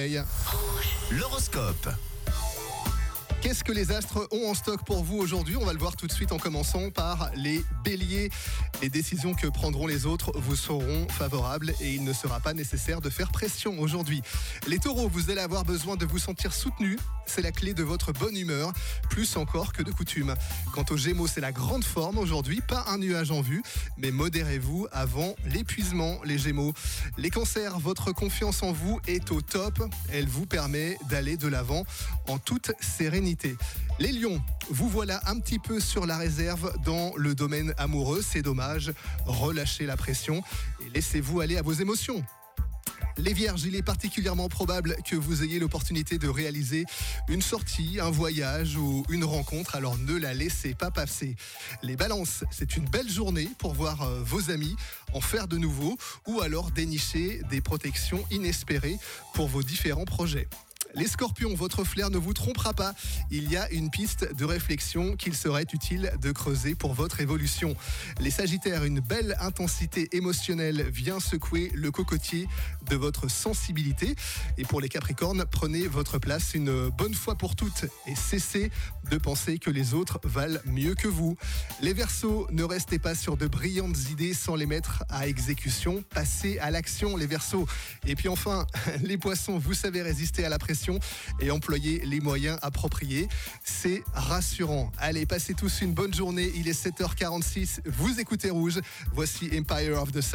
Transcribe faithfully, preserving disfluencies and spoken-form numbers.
soleil. L'horoscope. Qu'est-ce que les astres ont en stock pour vous aujourd'hui ? On va le voir tout de suite en commençant par les béliers. Les décisions que prendront les autres vous seront favorables et il ne sera pas nécessaire de faire pression aujourd'hui. Les taureaux, vous allez avoir besoin de vous sentir soutenus. C'est la clé de votre bonne humeur, plus encore que de coutume. Quant aux gémeaux, c'est la grande forme aujourd'hui. Pas un nuage en vue, mais modérez-vous avant l'épuisement, les gémeaux. Les cancers, votre confiance en vous est au top. Elle vous permet d'aller de l'avant en toute sérénité. Les lions, vous voilà un petit peu sur la réserve dans le domaine amoureux. C'est dommage, relâchez la pression et laissez-vous aller à vos émotions. Les vierges, il est particulièrement probable que vous ayez l'opportunité de réaliser une sortie, un voyage ou une rencontre, alors ne la laissez pas passer. Les balances, c'est une belle journée pour voir euh, vos amis en faire de nouveau ou alors dénicher des protections inespérées pour vos différents projets. Les scorpions, votre flair ne vous trompera pas. Il y a une piste de réflexion qu'il serait utile de creuser pour votre évolution. Les sagittaires, une belle intensité émotionnelle vient secouer le cocotier de votre sensibilité. Et pour les capricornes, prenez votre place une bonne fois pour toutes et cessez de penser que les autres valent mieux que vous. Les verseaux, ne restez pas sur de brillantes idées sans les mettre à exécution. Passez à l'action, les verseaux. Et puis enfin, les poissons, vous savez résister à la pression et employer les moyens appropriés. C'est rassurant. Allez, passez tous une bonne journée. Il est sept heures quarante-six. Vous écoutez Rouge. Voici Empire of the Sun.